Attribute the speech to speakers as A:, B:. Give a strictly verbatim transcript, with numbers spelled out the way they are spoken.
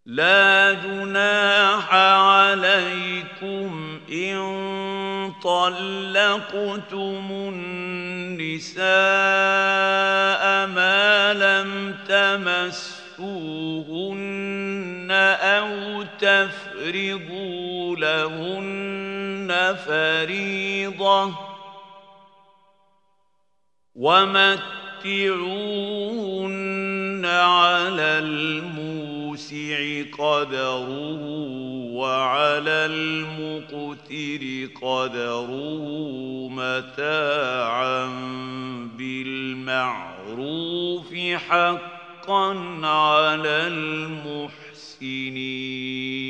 A: لا جناح عليكم إن طلقتم النساء ما لم تمسوهن أو تفرضوا لهن فريضة ومتعوهن على الموسع قدره وعلى المقتر قدره متاعا بالمعروف حقا على المحسنين.